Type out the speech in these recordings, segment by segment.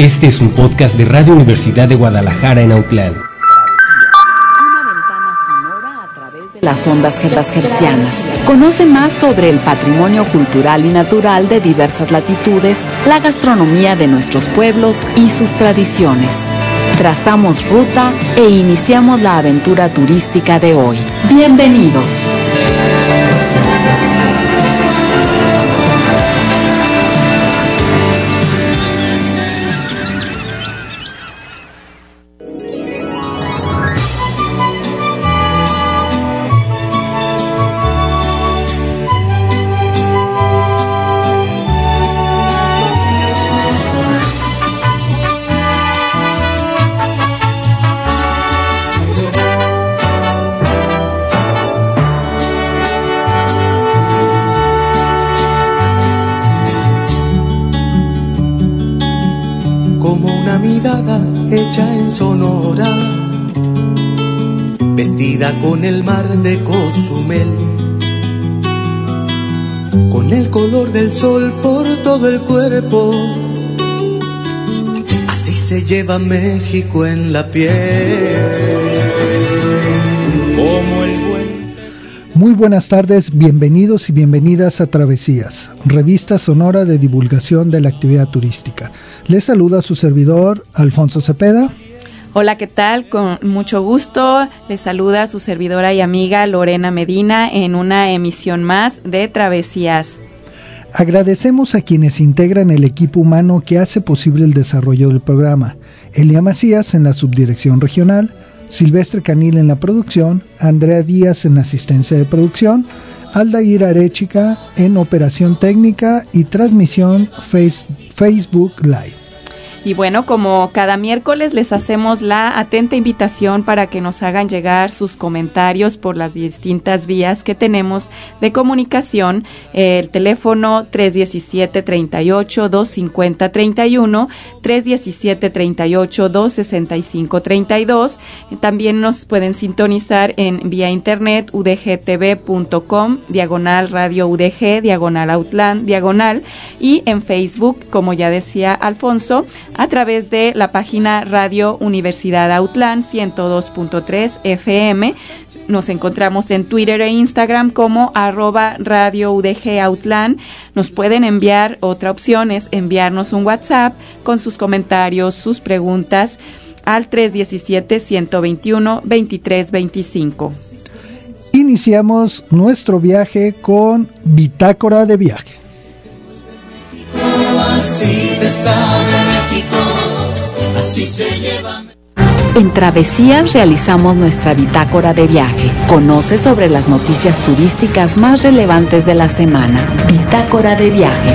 Este es un podcast de Radio Universidad de Guadalajara en Autlán. Una ventana sonora a través de las ondas hertzianas. Conoce más sobre el patrimonio cultural y natural de diversas latitudes, la gastronomía de nuestros pueblos y sus tradiciones. Trazamos ruta e iniciamos la aventura turística de hoy. Bienvenidos. Hecha en Sonora, vestida con el mar de Cozumel, con el color del sol por todo el cuerpo, así se lleva México en la piel, como el buen... Muy buenas tardes, bienvenidos y bienvenidas a Travesías, revista sonora de divulgación de la actividad turística. Les saluda su servidor, Alfonso Cepeda. Hola, ¿qué tal? Con mucho gusto. Les saluda su servidora y amiga Lorena Medina en una emisión más de Travesías. Agradecemos a quienes integran el equipo humano que hace posible el desarrollo del programa. Elia Macías en la subdirección regional, Silvestre Canil en la producción, Andrea Díaz en asistencia de producción, Aldair Arechica en operación técnica y transmisión Facebook Live. Y bueno, como cada miércoles les hacemos la atenta invitación para que nos hagan llegar sus comentarios por las distintas vías que tenemos de comunicación. El teléfono 317-38-250-31, 317-38-265-32. También nos pueden sintonizar en vía internet udgtv.com, /radio UDG, /Autlán, y en Facebook, como ya decía Alfonso, a través de la página Radio Universidad Autlán 102.3 FM. Nos encontramos en Twitter e Instagram como @Radio UDG Autlán. Nos pueden enviar, otra opción es enviarnos un WhatsApp con sus comentarios, sus preguntas al 317-121-2325. Iniciamos nuestro viaje con Bitácora de Viaje. Así te sabe México, así se lleva. En Travesías realizamos nuestra bitácora de viaje. Conoce sobre las noticias turísticas más relevantes de la semana. Bitácora de viaje.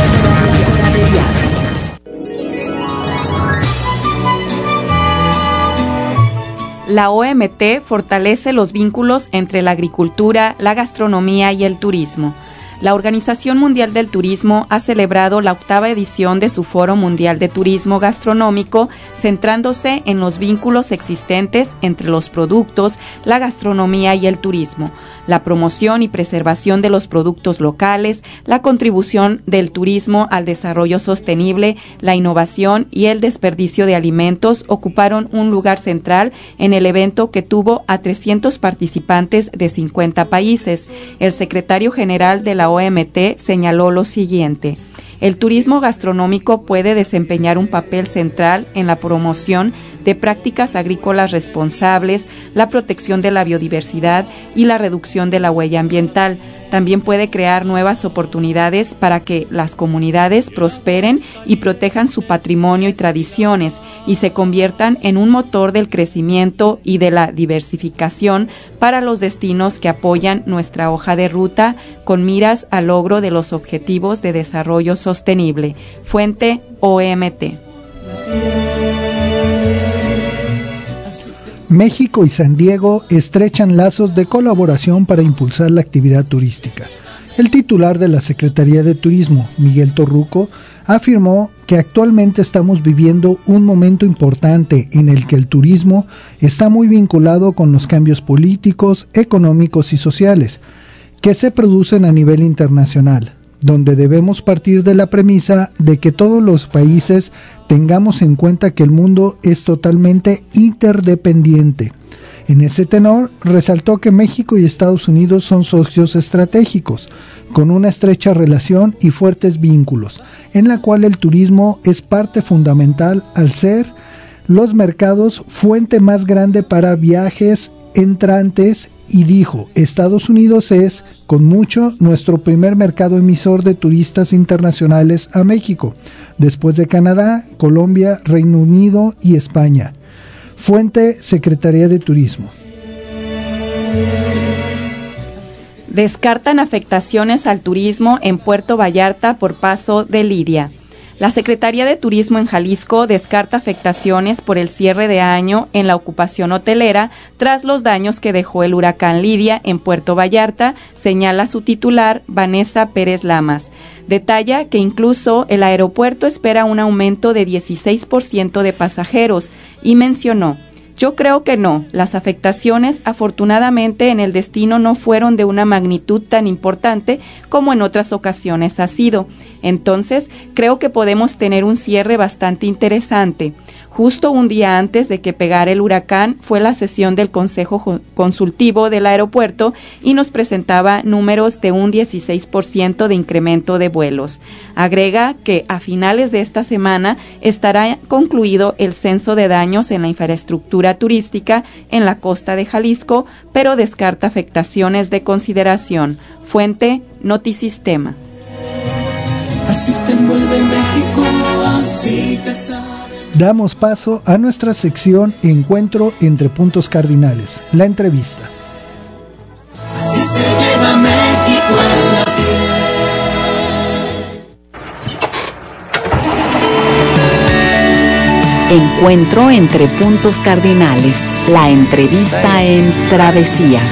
La OMT fortalece los vínculos entre la agricultura, la gastronomía y el turismo. La Organización Mundial del Turismo ha celebrado la 8ª edición de su Foro Mundial de Turismo Gastronómico, centrándose en los vínculos existentes entre los productos, la gastronomía y el turismo, la promoción y preservación de los productos locales, la contribución del turismo al desarrollo sostenible, la innovación y el desperdicio de alimentos ocuparon un lugar central en el evento que tuvo a 300 participantes de 50 países. El secretario general de la OMT señaló lo siguiente: el turismo gastronómico puede desempeñar un papel central en la promoción de prácticas agrícolas responsables, la protección de la biodiversidad y la reducción de la huella ambiental. También puede crear nuevas oportunidades para que las comunidades prosperen y protejan su patrimonio y tradiciones y se conviertan en un motor del crecimiento y de la diversificación para los destinos que apoyan nuestra hoja de ruta con miras al logro de los objetivos de desarrollo sostenible. Fuente OMT. México y San Diego estrechan lazos de colaboración para impulsar la actividad turística. El titular de la Secretaría de Turismo, Miguel Torruco, afirmó que actualmente estamos viviendo un momento importante en el que el turismo está muy vinculado con los cambios políticos, económicos y sociales que se producen a nivel internacional. donde debemos partir de la premisa de que todos los países tengamos en cuenta que el mundo es totalmente interdependiente. En ese tenor, resaltó que México y Estados Unidos son socios estratégicos, con una estrecha relación y fuertes vínculos, en la cual el turismo es parte fundamental al ser los mercados fuente más grande para viajes entrantes, y dijo, Estados Unidos es, con mucho, nuestro primer mercado emisor de turistas internacionales a México, después de Canadá, Colombia, Reino Unido y España. Fuente, Secretaría de Turismo. Descartan afectaciones al turismo en Puerto Vallarta por paso de Lidia. La Secretaría de Turismo en Jalisco descarta afectaciones por el cierre de año en la ocupación hotelera tras los daños que dejó el huracán Lidia en Puerto Vallarta, señala su titular, Vanessa Pérez Lamas. Detalla que incluso el aeropuerto espera un aumento de 16% de pasajeros y mencionó: yo creo que no, las afectaciones afortunadamente en el destino no fueron de una magnitud tan importante como en otras ocasiones ha sido. Entonces, creo que podemos tener un cierre bastante interesante. Justo un día antes de que pegara el huracán fue la sesión del Consejo Consultivo del aeropuerto y nos presentaba números de un 16% de incremento de vuelos. Agrega que a finales de esta semana estará concluido el censo de daños en la infraestructura turística en la costa de Jalisco, pero descarta afectaciones de consideración. Fuente, Notisistema. Así te envuelve México, así te sabe. Damos paso a nuestra sección Encuentro entre puntos cardinales, la entrevista. Así se lleva México en la piel. Encuentro entre puntos cardinales, la entrevista en Travesías.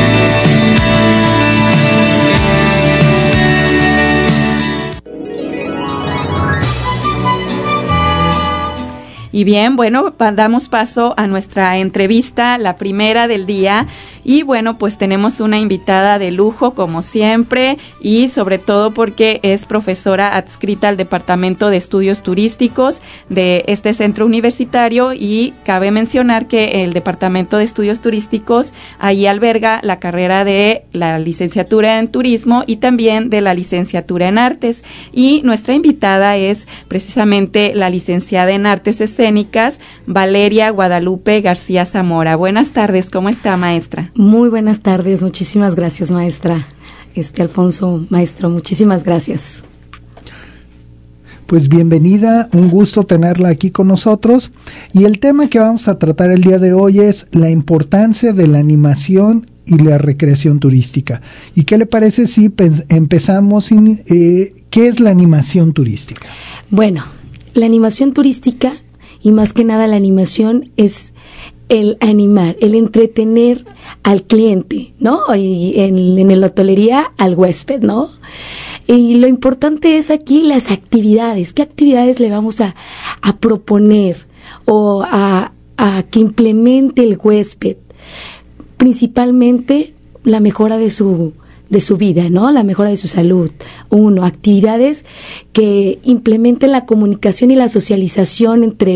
Y bien, bueno, damos paso a nuestra entrevista, la primera del día. Y bueno, pues tenemos una invitada de lujo, como siempre, y sobre todo porque es profesora adscrita al Departamento de Estudios Turísticos de este centro universitario, y cabe mencionar que el Departamento de Estudios Turísticos ahí alberga la carrera de la licenciatura en Turismo y también de la licenciatura en Artes. Y nuestra invitada es precisamente la licenciada en Artes Escénicas, Valeria Guadalupe García Zamora. Buenas tardes, ¿cómo está, maestra? Muy buenas tardes, muchísimas gracias, maestra. Alfonso, maestro, muchísimas gracias. Pues bienvenida, un gusto tenerla aquí con nosotros. Y el tema que vamos a tratar el día de hoy es la importancia de la animación y la recreación turística. ¿Y qué le parece si empezamos qué es la animación turística? Bueno, la animación turística, y más que nada la animación, es el animar, el entretener al cliente, ¿no? Y en la hotelería al huésped, ¿no? Y lo importante es aquí las actividades. ¿Qué actividades le vamos a proponer o a que implemente el huésped? Principalmente la mejora de su vida, ¿no? La mejora de su salud. Actividades que implementen la comunicación y la socialización entre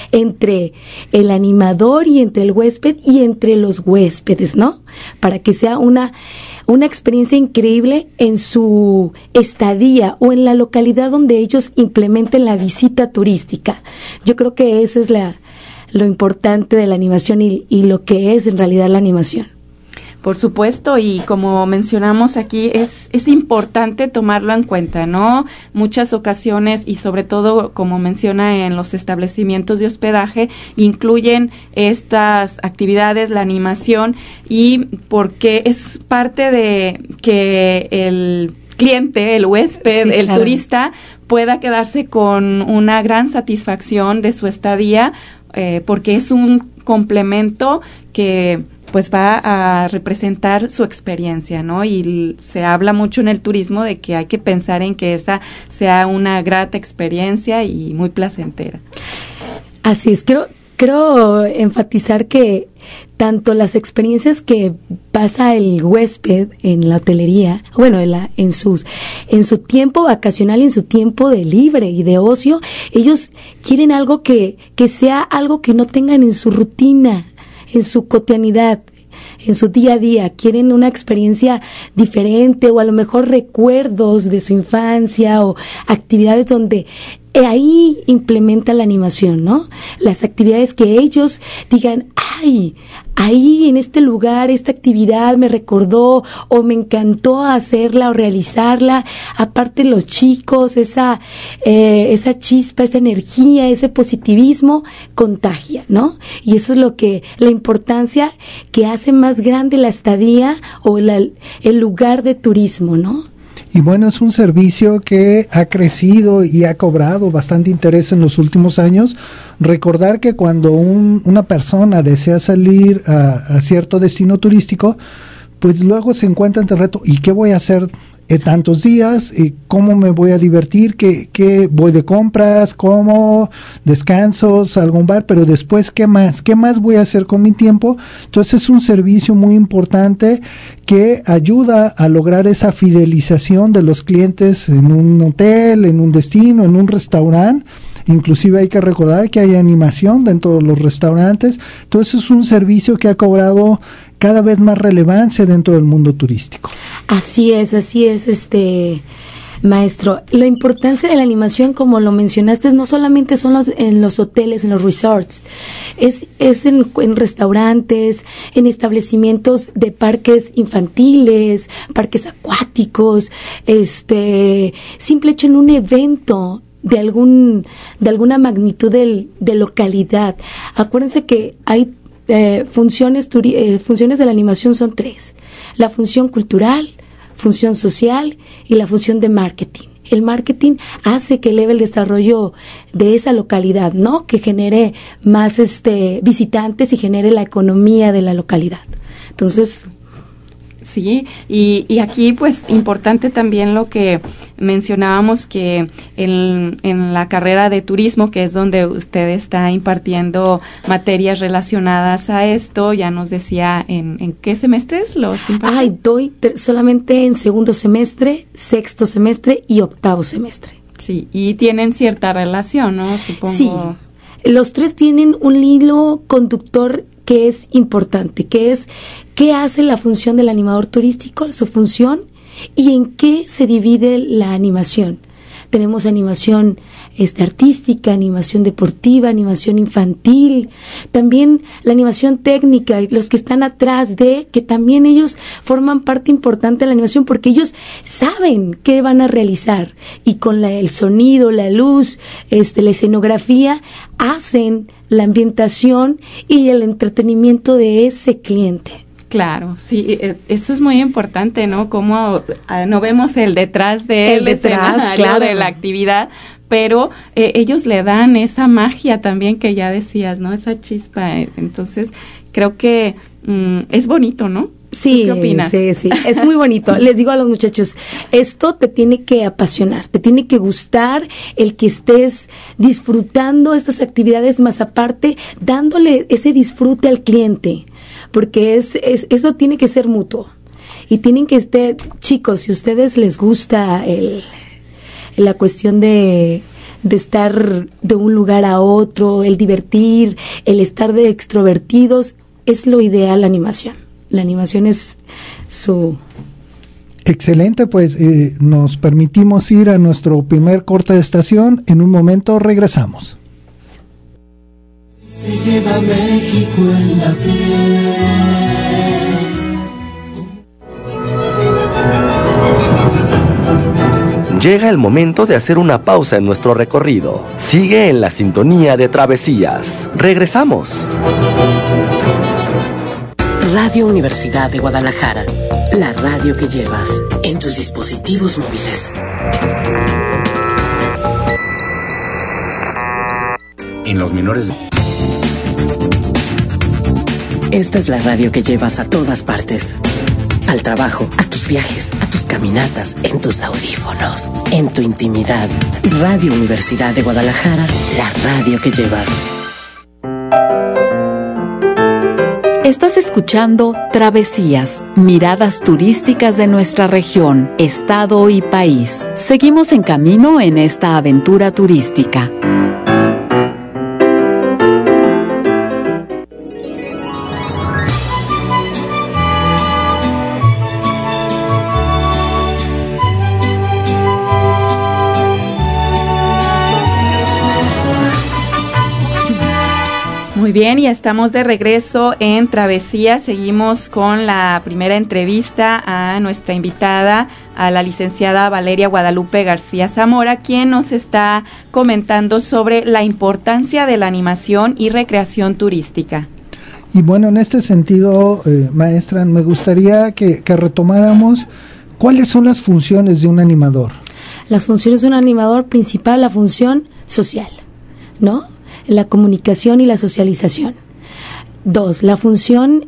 el animador y entre el huésped y entre los huéspedes, ¿no? Para que sea una experiencia increíble en su estadía o en la localidad donde ellos implementen la visita turística. Yo creo que eso es lo importante de la animación y lo que es en realidad la animación. Por supuesto, y como mencionamos aquí, es importante tomarlo en cuenta, ¿no? Muchas ocasiones, y sobre todo, como menciona en los establecimientos de hospedaje, incluyen estas actividades, la animación, y porque es parte de que el cliente, el huésped, sí, el claro, turista, pueda quedarse con una gran satisfacción de su estadía, porque es un complemento que pues va a representar su experiencia, ¿no? Y se habla mucho en el turismo de que hay que pensar en que esa sea una grata experiencia y muy placentera. Así es, quiero enfatizar que tanto las experiencias que pasa el huésped en la hotelería, bueno, en su tiempo vacacional y en su tiempo de libre y de ocio, ellos quieren algo que sea algo que no tengan en su rutina, en su cotidianidad, en su día a día. Quieren una experiencia diferente, o a lo mejor recuerdos de su infancia, o actividades donde ahí implementa la animación, ¿no? Las actividades que ellos digan, ay, ahí en este lugar, esta actividad me recordó o me encantó hacerla o realizarla. Aparte, los chicos, esa chispa, esa energía, ese positivismo contagia, ¿no? Y eso es la importancia que hace más grande la estadía o el lugar de turismo, ¿no? Y bueno, es un servicio que ha crecido y ha cobrado bastante interés en los últimos años. Recordar que cuando una persona desea salir a cierto destino turístico, pues luego se encuentra ante el reto, ¿y qué voy a hacer tantos días? ¿Cómo me voy a divertir? ¿Qué voy de compras? ¿Cómo descansos? ¿Algún bar? Pero después, ¿qué más? ¿Qué más voy a hacer con mi tiempo? Entonces es un servicio muy importante que ayuda a lograr esa fidelización de los clientes en un hotel, en un destino, en un restaurante. Inclusive hay que recordar que hay animación dentro de los restaurantes. Entonces es un servicio que ha cobrado cada vez más relevancia dentro del mundo turístico. Así es, maestro. La importancia de la animación, como lo mencionaste, no solamente son en los hoteles, en los resorts, es en restaurantes, en establecimientos de parques infantiles, parques acuáticos, simple hecho en un evento de alguna magnitud de localidad. Acuérdense que hay funciones de la animación, son 3: la función cultural, función social y la función de marketing. El marketing hace que eleve el desarrollo de esa localidad, ¿no? Que genere más visitantes y genere la economía de la localidad. Entonces, sí, y aquí pues importante también lo que mencionábamos, que en la carrera de turismo, que es donde usted está impartiendo materias relacionadas a esto, ya nos decía en qué semestres los imparte. Doy solamente en segundo semestre, sexto semestre y octavo semestre. Sí, y tienen cierta relación, ¿no? Supongo. Sí, los 3 tienen un hilo conductor que es importante, que es qué hace la función del animador turístico, su función, y en qué se divide la animación. Tenemos animación artística, animación deportiva, animación infantil, también la animación técnica, los que están atrás que también ellos forman parte importante de la animación, porque ellos saben qué van a realizar, y con el sonido, la luz, la escenografía, hacen la ambientación y el entretenimiento de ese cliente. Claro, sí, eso es muy importante, ¿no? Como no vemos el detrás del escenario, claro, de la actividad, pero ellos le dan esa magia también que ya decías, ¿no? Esa chispa. Entonces, creo que es bonito, ¿no? Sí, ¿qué opinas? Sí, es muy bonito. Les digo a los muchachos, esto te tiene que apasionar, te tiene que gustar el que estés disfrutando estas actividades, más aparte, dándole ese disfrute al cliente, porque eso tiene que ser mutuo. Y tienen que estar, chicos, si a ustedes les gusta la cuestión de estar de un lugar a otro, el divertir, el estar de extrovertidos, es lo ideal la animación. La animación es su... Excelente, pues nos permitimos ir a nuestro primer corte de estación. En un momento regresamos. Se lleva México en la piel. Llega el momento de hacer una pausa en nuestro recorrido. Sigue en la sintonía de Travesías. Regresamos. Radio Universidad de Guadalajara, la radio que llevas en tus dispositivos móviles. En los menores... Esta es la radio que llevas a todas partes. Al trabajo, a tus viajes, a tus caminatas, en tus audífonos, en tu intimidad. Radio Universidad de Guadalajara, la radio que llevas. Estás escuchando Travesías, miradas turísticas de nuestra región, estado y país. Seguimos en camino en esta aventura turística. Muy bien, y estamos de regreso en Travesía. Seguimos con la primera entrevista a nuestra invitada, a la licenciada Valeria Guadalupe García Zamora, quien nos está comentando sobre la importancia de la animación y recreación turística. Y bueno, en este sentido, maestra, me gustaría que retomáramos cuáles son las funciones de un animador. Las funciones de un animador, principal, la función social, ¿no? La comunicación y la socialización. 2, la función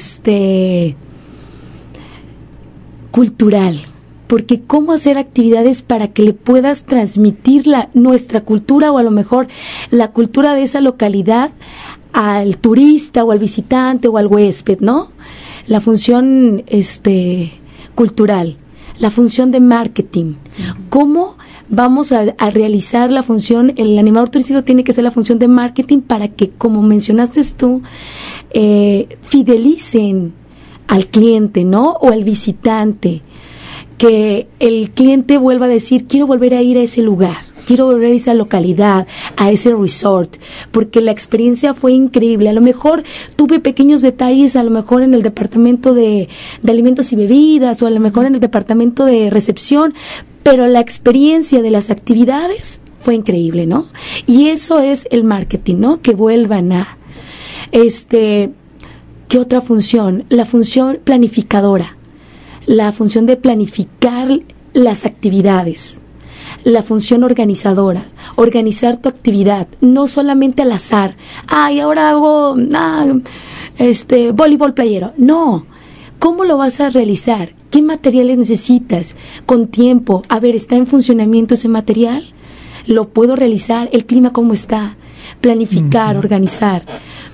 cultural, porque cómo hacer actividades para que le puedas transmitir nuestra cultura, o a lo mejor la cultura de esa localidad, al turista o al visitante o al huésped, ¿no? La función cultural, la función de marketing. ¿Cómo vamos a realizar la función? El animador turístico tiene que ser la función de marketing para que, como mencionaste tú, fidelicen al cliente, ¿no? O al visitante, que el cliente vuelva a decir, quiero volver a ir a ese lugar, quiero volver a esa localidad, a ese resort, porque la experiencia fue increíble. A lo mejor tuve pequeños detalles, a lo mejor en el departamento de alimentos y bebidas, o a lo mejor en el departamento de recepción, pero la experiencia de las actividades fue increíble, ¿no? Y eso es el marketing, ¿no? Que vuelvan a... ¿Qué otra función? La función planificadora, la función de planificar las actividades, la función organizadora, organizar tu actividad, no solamente al azar. Y ahora hago voleibol playero. No, ¿cómo lo vas a realizar? ¿Qué materiales necesitas? Con tiempo. A ver, ¿está en funcionamiento ese material? ¿Lo puedo realizar? ¿El clima cómo está? Planificar, organizar.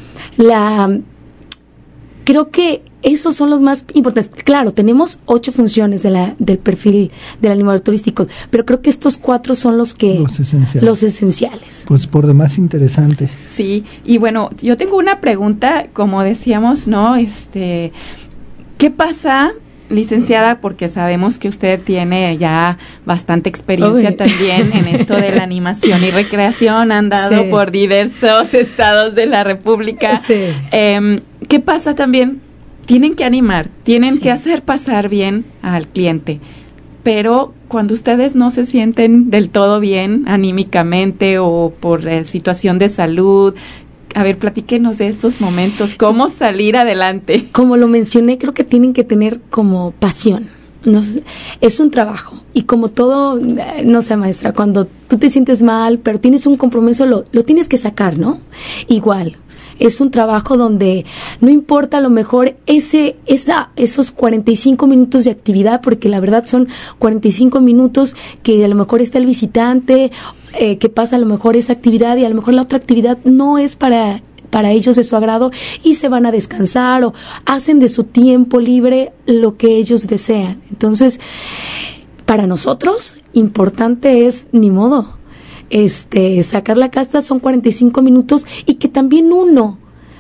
Creo que esos son los más importantes. Claro, tenemos 8 funciones del perfil del animador turístico, pero creo que estos 4 son los esenciales. Pues por demás interesante. Sí, y bueno, yo tengo una pregunta, como decíamos, ¿no? ¿Qué pasa, licenciada? Porque sabemos que usted tiene ya bastante experiencia también en esto de la animación y recreación, ha andado por diversos estados de la República. Sí. ¿Qué pasa también? Tienen que animar, tienen que hacer pasar bien al cliente, pero cuando ustedes no se sienten del todo bien anímicamente o por situación de salud, a ver, platíquenos de estos momentos, cómo salir adelante. Como lo mencioné, creo que tienen que tener como pasión. No sé, es un trabajo, y como todo, no sé, maestra, cuando tú te sientes mal, pero tienes un compromiso, lo tienes que sacar, ¿no? Igual. Es un trabajo donde no importa a lo mejor esos 45 minutos de actividad, porque la verdad son 45 minutos que a lo mejor está el visitante, que pasa a lo mejor esa actividad, y a lo mejor la otra actividad no es para ellos de su agrado, y se van a descansar o hacen de su tiempo libre lo que ellos desean. Entonces, para nosotros, importante es, ni modo, sacar la casta, son 45 minutos, y que también uno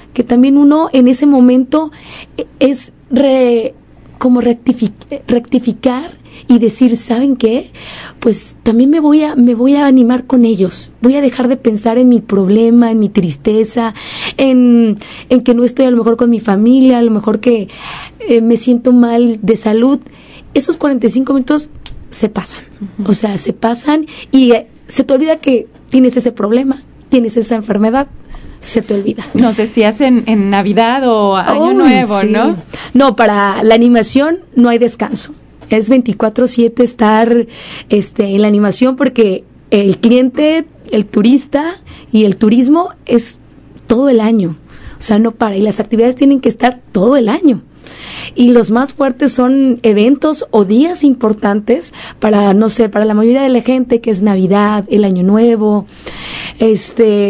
en ese momento es como rectificar y decir, ¿saben qué? Pues también me voy a animar con ellos, voy a dejar de pensar en mi problema, en mi tristeza, en que no estoy a lo mejor con mi familia, a lo mejor que me siento mal de salud. Esos 45 minutos se pasan, o sea, se pasan, y se te olvida que tienes ese problema, tienes esa enfermedad, se te olvida. Nos decías en Navidad o Año Nuevo, ¿no? No, para la animación no hay descanso. Es 24/7 estar en la animación, porque el cliente, el turista y el turismo es todo el año. O sea, no para. Y las actividades tienen que estar todo el año. Y los más fuertes son eventos o días importantes para, no sé, para la mayoría de la gente, que es Navidad, el Año Nuevo,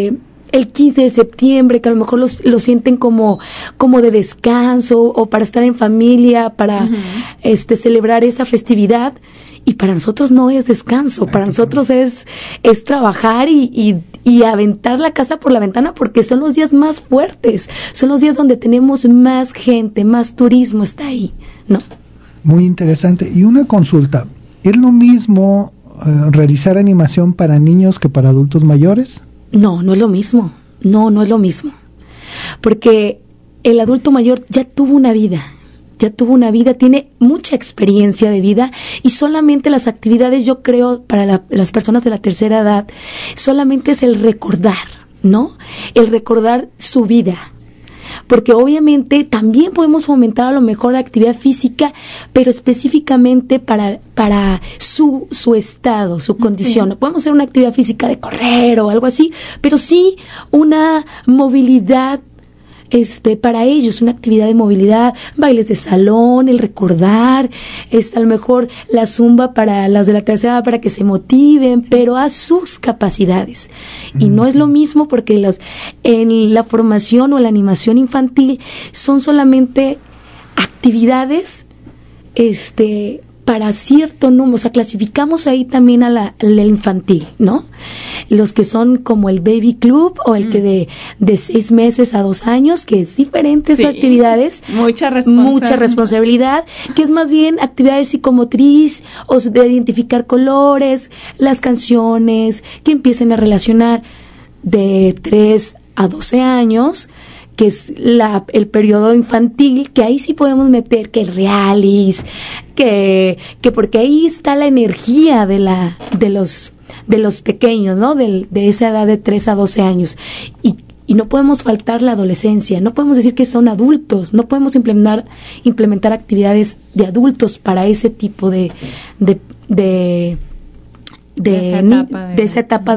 el 15 de septiembre, que a lo mejor lo sienten como de descanso o para estar en familia, para celebrar esa festividad. Y para nosotros no es descanso, para nosotros es trabajar y aventar la casa por la ventana, porque son los días más fuertes, son los días donde tenemos más gente, más turismo está ahí, ¿no? Muy interesante. Y una consulta, ¿es lo mismo realizar animación para niños que para adultos mayores? No, no es lo mismo, no es lo mismo, porque el adulto mayor ya tuvo una vida, tiene mucha experiencia de vida, y solamente las actividades, yo creo, para las personas de la tercera edad, solamente es el recordar, ¿no? El recordar su vida. Porque obviamente también podemos fomentar a lo mejor la actividad física, pero específicamente para su estado, su condición. No podemos hacer una actividad física de correr o algo así, pero sí una movilidad para ellos, una actividad de movilidad, bailes de salón, el recordar, a lo mejor la zumba para las de la tercera edad para que se motiven, pero a sus capacidades. Y no es lo mismo, porque en la formación o la animación infantil son solamente actividades para cierto número, o sea, clasificamos ahí también al infantil, ¿no? Los que son como el baby club o el que de 6 meses a 2 años, que es diferentes actividades. Mucha responsabilidad, que es más bien actividades psicomotriz, o de identificar colores, las canciones, que empiecen a relacionar de 3 a 12 años, que es el periodo infantil, que ahí sí podemos meter que el realis, que porque ahí está la energía de los pequeños, ¿no? De esa edad de 3 a 12 años. Y no podemos faltar la adolescencia, no podemos decir que son adultos, no podemos implementar actividades de adultos para ese tipo de esa etapa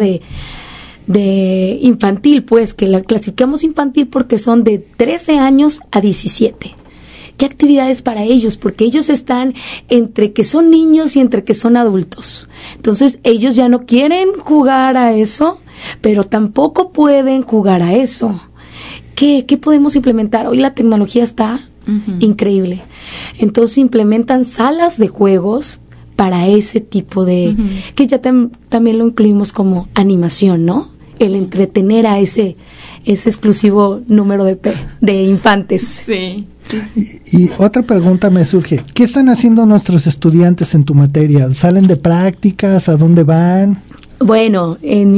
de infantil, pues, que la clasificamos infantil porque son de 13 años a 17. ¿Qué actividades para ellos? Porque ellos están entre que son niños y entre que son adultos. Entonces, ellos ya no quieren jugar a eso, pero tampoco pueden jugar a eso. ¿Qué podemos implementar? Hoy la tecnología está increíble. Entonces, implementan salas de juegos para ese tipo de... que ya también lo incluimos como animación, ¿no? El entretener a ese exclusivo número de infantes. Sí. Y otra pregunta me surge, ¿qué están haciendo nuestros estudiantes en tu materia? ¿Salen de prácticas? ¿A dónde van? Bueno,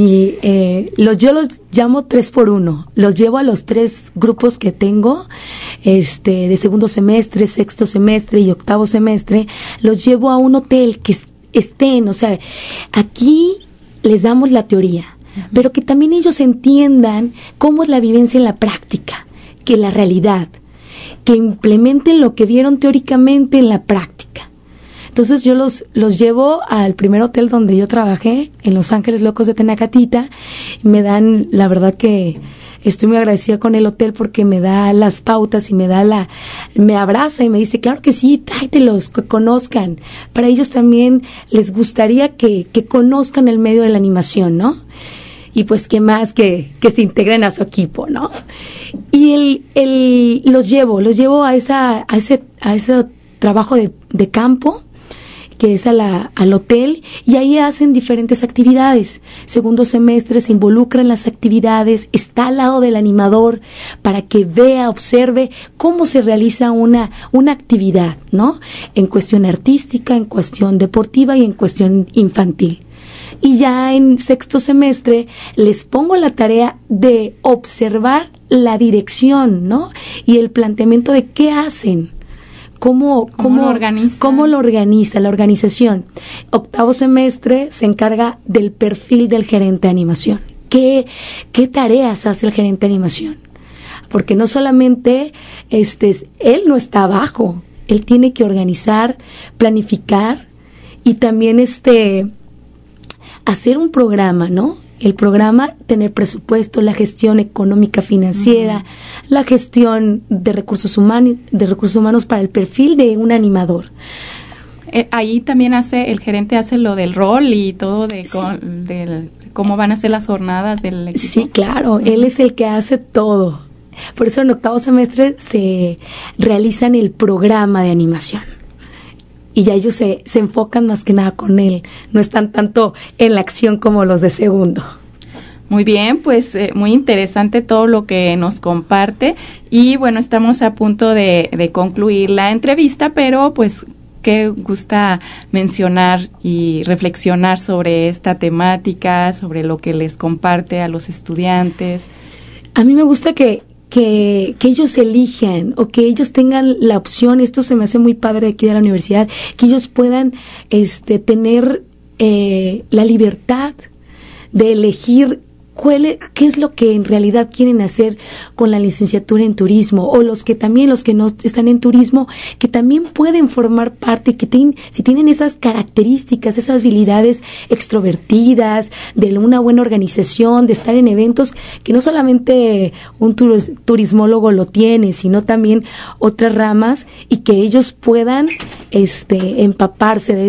yo los llamo 3x1. Los llevo a los 3 grupos que tengo, de segundo semestre, sexto semestre y octavo semestre. Los llevo a un hotel que estén, o sea, aquí les damos la teoría, pero que también ellos entiendan cómo es la vivencia en la práctica, que la realidad, que implementen lo que vieron teóricamente en la práctica. Entonces yo los llevo al primer hotel donde yo trabajé, en Los Ángeles Locos de Tenacatita. Me dan, la verdad que estoy muy agradecida con el hotel porque me da las pautas y me abraza y me dice, claro que sí, tráetelos, que conozcan. Para ellos también les gustaría que conozcan el medio de la animación, ¿no? Y pues qué más que se integren a su equipo, ¿no? Y los llevo a ese trabajo de campo, que es al hotel, y ahí hacen diferentes actividades. Segundo semestre se involucra en las actividades, está al lado del animador para que vea, observe cómo se realiza una actividad, ¿no? En cuestión artística, en cuestión deportiva y en cuestión infantil. Y ya en sexto semestre les pongo la tarea de observar la dirección, ¿no? Y el planteamiento de qué hacen. ¿Cómo lo organiza la organización? Octavo semestre se encarga del perfil del gerente de animación. ¿Qué tareas hace el gerente de animación? Porque no solamente él no está abajo, él tiene que organizar, planificar y también hacer un programa, ¿no? El programa, tener presupuesto, la gestión económica financiera, la gestión de recursos humanos para el perfil de un animador. Ahí también el gerente hace lo del rol y todo cómo van a ser las jornadas del equipo. Sí, claro, él es el que hace todo. Por eso en octavo semestre se realizan el programa de animación. Y ya ellos se enfocan más que nada con él. No están tanto en la acción como los de segundo. Muy bien, pues muy interesante todo lo que nos comparte. Y bueno, estamos a punto de concluir la entrevista, pero pues ¿qué gusta mencionar y reflexionar sobre esta temática, sobre lo que les comparte a los estudiantes? A mí me gusta que ellos elijan o que ellos tengan la opción. Esto se me hace muy padre aquí de la universidad, que ellos puedan tener la libertad de elegir qué es lo que en realidad quieren hacer con la licenciatura en turismo, o los que no están en turismo, que también pueden formar parte, si tienen esas características, esas habilidades extrovertidas, de una buena organización, de estar en eventos, que no solamente un turismólogo lo tiene, sino también otras ramas, y que ellos puedan empaparse de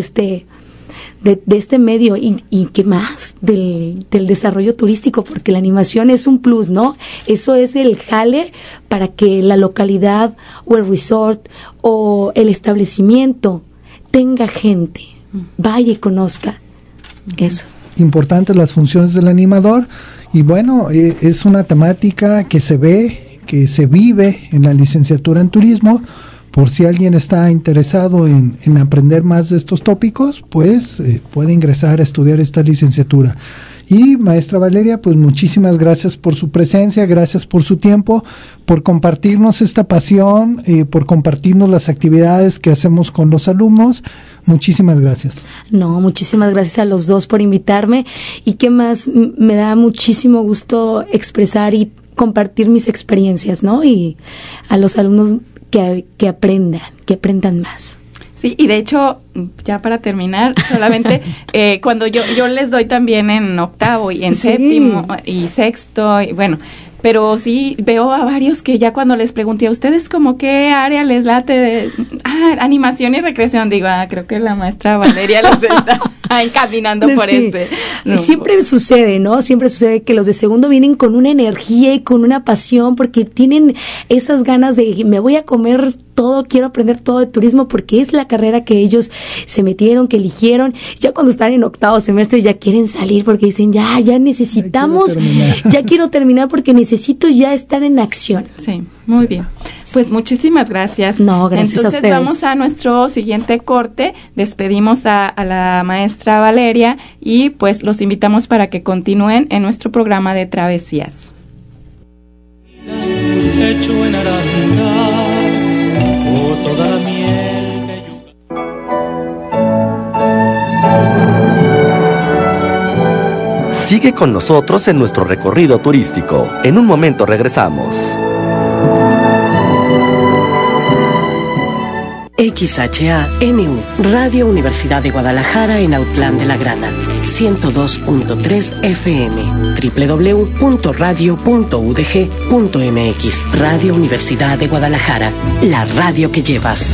este medio y qué más del desarrollo turístico, porque la animación es un plus, ¿no? Eso es el jale para que la localidad o el resort o el establecimiento tenga gente, vaya y conozca eso. Importantes las funciones del animador, y bueno, es una temática que se ve, que se vive en la licenciatura en turismo. Por si alguien está interesado en aprender más de estos tópicos, pues puede ingresar a estudiar esta licenciatura. Y maestra Valeria, pues muchísimas gracias por su presencia, gracias por su tiempo, por compartirnos esta pasión, por compartirnos las actividades que hacemos con los alumnos. Muchísimas gracias. No, muchísimas gracias a los dos por invitarme, y qué más, me da muchísimo gusto expresar y compartir mis experiencias, ¿no? Y a los alumnos que aprendan más. Sí, y de hecho, ya para terminar, solamente cuando yo les doy también en octavo y en séptimo y sexto, y bueno, pero sí veo a varios que ya cuando les pregunté a ustedes como qué área les late de animación y recreación, digo, creo que la maestra Valeria les está encaminando por ese. No. Siempre sucede, ¿no? Siempre sucede que los de segundo vienen con una energía y con una pasión, porque tienen esas ganas de me voy a comer todo, quiero aprender todo de turismo, porque es la carrera que ellos se metieron, que eligieron. Ya cuando están en octavo semestre ya quieren salir, porque dicen ya necesitamos, ya quiero terminar porque necesito ya estar en acción. Sí, muy bien. Pues muchísimas gracias. No, gracias a ustedes. Entonces vamos a nuestro siguiente corte. Despedimos a la maestra Valeria y pues los invitamos para que continúen en nuestro programa de travesías. Hecho en arandas, o toda la miel de Sigue con nosotros en nuestro recorrido turístico. En un momento regresamos. XHANU, Radio Universidad de Guadalajara en Autlán de la Grana, 102.3 FM, www.radio.udg.mx. Radio Universidad de Guadalajara, la radio que llevas.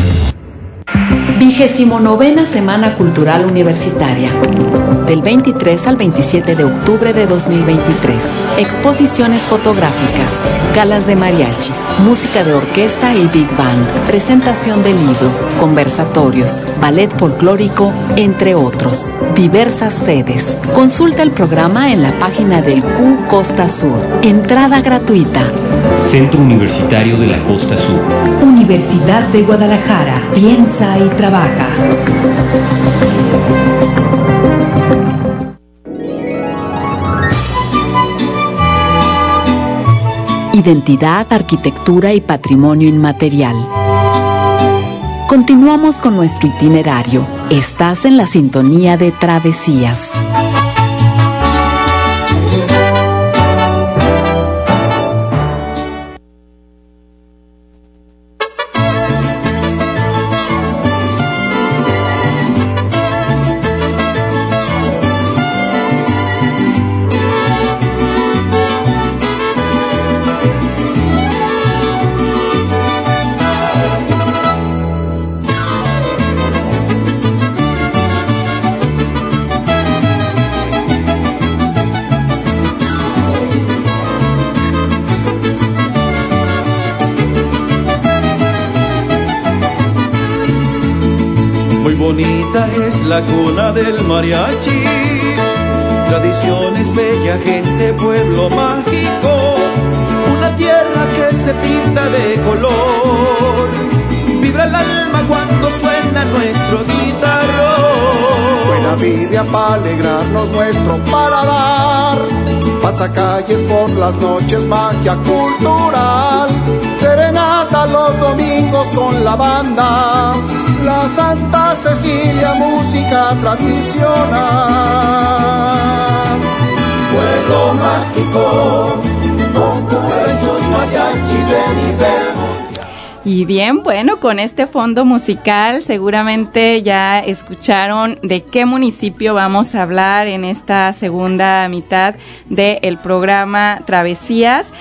29ª Semana Cultural Universitaria, del 23 al 27 de octubre de 2023. Exposiciones fotográficas, galas de mariachi, música de orquesta y big band, presentación de libro, conversatorios, ballet folclórico, entre otros. Diversas sedes. Consulta el programa en la página del Q Costa Sur. Entrada gratuita. Centro Universitario de la Costa Sur. Universidad de Guadalajara. Piensa y trabaja. Identidad, arquitectura y patrimonio inmaterial. Continuamos con nuestro itinerario. Estás en la sintonía de Travesías. bonita es la cuna del mariachi. Tradiciones, bella gente, pueblo mágico. Una tierra que se pinta de color. Vibra el alma cuando suena nuestro guitarrón. Buena birria para alegrarnos nuestro paladar. Pasacalles por las noches, magia cultural. Serenata los domingos con la banda. La Santa Cecilia, música tradicional. Pueblo mágico, con sus mariachis de nivel. Y bien, bueno, con este fondo musical seguramente ya escucharon de qué municipio vamos a hablar en esta segunda mitad del programa Travesías,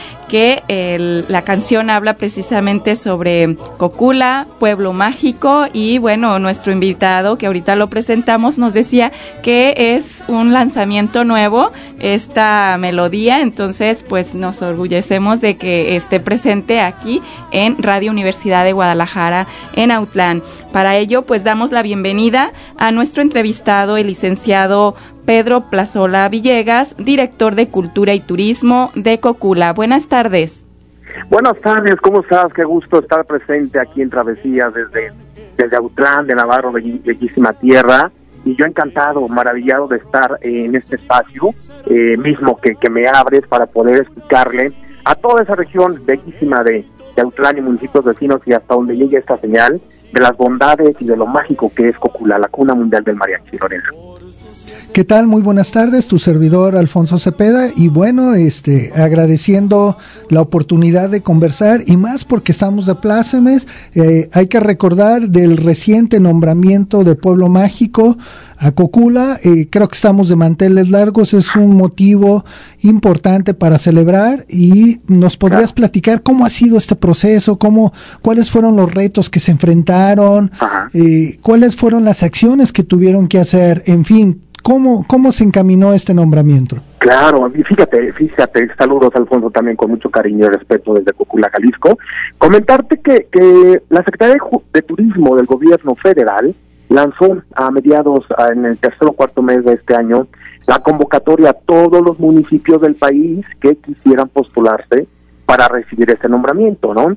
que la canción habla precisamente sobre Cocula, pueblo mágico, y bueno, nuestro invitado, que ahorita lo presentamos, nos decía que es un lanzamiento nuevo esta melodía, entonces pues nos orgullecemos de que esté presente aquí en Radio Universidad de Guadalajara en Autlán. Para ello pues damos la bienvenida a nuestro entrevistado, el licenciado Pedro Plazola Villegas, director de Cultura y Turismo de Cocula. Buenas tardes. Buenas tardes, ¿cómo estás? Qué gusto estar presente aquí en Travesías desde Autlán, de Navarro, bellísima tierra. Y yo encantado, maravillado de estar en este espacio mismo que me abres para poder explicarle a toda esa región bellísima de Autlán y municipios vecinos y hasta donde llegue esta señal de las bondades y de lo mágico que es Cocula, la cuna mundial del mariachi, Lorena. ¿Qué tal? Muy buenas tardes, tu servidor Alfonso Cepeda, y bueno, agradeciendo la oportunidad de conversar, y más porque estamos de plácemes. Hay que recordar del reciente nombramiento de Pueblo Mágico a Cocula. Creo que estamos de manteles largos, es un motivo importante para celebrar, y nos podrías platicar cómo ha sido este proceso, cuáles fueron los retos que se enfrentaron, cuáles fueron las acciones que tuvieron que hacer, en fin. ¿Cómo se encaminó este nombramiento? Claro, fíjate, saludos Alfonso también con mucho cariño y respeto desde Cocula, Jalisco. Comentarte que la Secretaría de Turismo del Gobierno Federal lanzó a mediados, en el tercer o cuarto mes de este año, la convocatoria a todos los municipios del país que quisieran postularse para recibir este nombramiento, ¿no?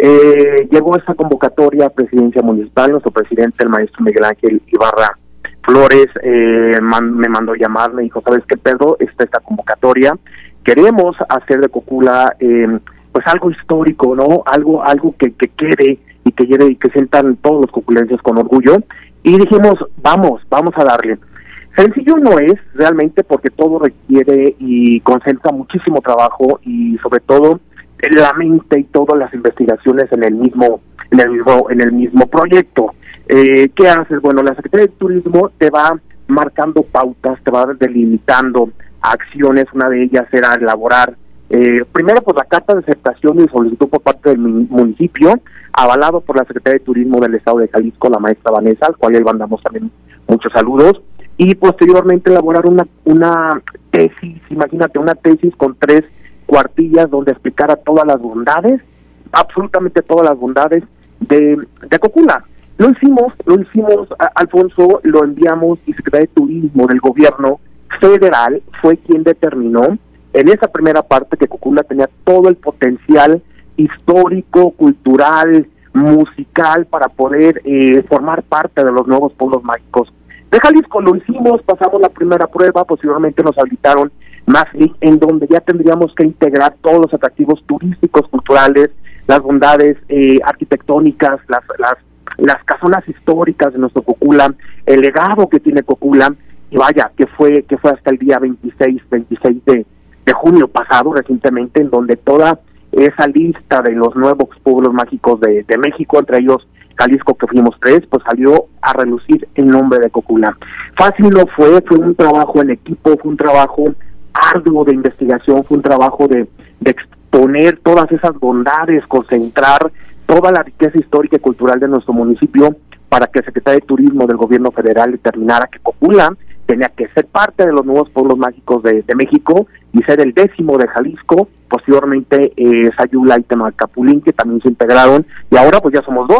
Llegó esta convocatoria a Presidencia Municipal, nuestro presidente, el maestro Miguel Ángel Ibarra Flores, me mandó llamar, me dijo, ¿sabes qué, Pedro? Esta convocatoria, queremos hacer de Cocula pues algo histórico, ¿no? Algo que quede y que lleve y que sientan todos los coculenses con orgullo, y dijimos, vamos a darle. Sencillo no es realmente, porque todo requiere y concentra muchísimo trabajo, y sobre todo la mente y todas las investigaciones en el mismo proyecto. ¿Qué haces? Bueno, la Secretaría de Turismo te va marcando pautas, te va delimitando acciones. Una de ellas era elaborar primero pues la carta de aceptación y solicitud por parte del municipio, avalado por la Secretaría de Turismo del Estado de Jalisco, la maestra Vanessa, al cual le mandamos también muchos saludos, y posteriormente elaborar una tesis, imagínate, una tesis con 3 cuartillas donde explicara todas las bondades, absolutamente todas las bondades de Cocula. Lo hicimos, Alfonso, lo enviamos, y Secretaría de Turismo del Gobierno Federal fue quien determinó en esa primera parte que Cocula tenía todo el potencial histórico, cultural, musical para poder formar parte de los nuevos pueblos mágicos de Jalisco. Lo hicimos, pasamos la primera prueba, posteriormente nos habilitaron más en donde ya tendríamos que integrar todos los atractivos turísticos, culturales, las bondades arquitectónicas, las casonas históricas de nuestro Cocula, el legado que tiene Cocula, y vaya, que fue hasta el día 26 de junio pasado, recientemente, en donde toda esa lista de los nuevos pueblos mágicos de México, entre ellos Jalisco, que fuimos 3, pues salió a relucir el nombre de Cocula. Fácil no fue un trabajo en equipo, fue un trabajo arduo de investigación, fue un trabajo de exponer todas esas bondades, concentrar toda la riqueza histórica y cultural de nuestro municipio, para que el secretario de Turismo del Gobierno Federal determinara que Cocula tenía que ser parte de los nuevos pueblos mágicos de México y ser el 10º de Jalisco. Posteriormente Sayula y Temacapulín, que también se integraron, y ahora pues ya somos 12.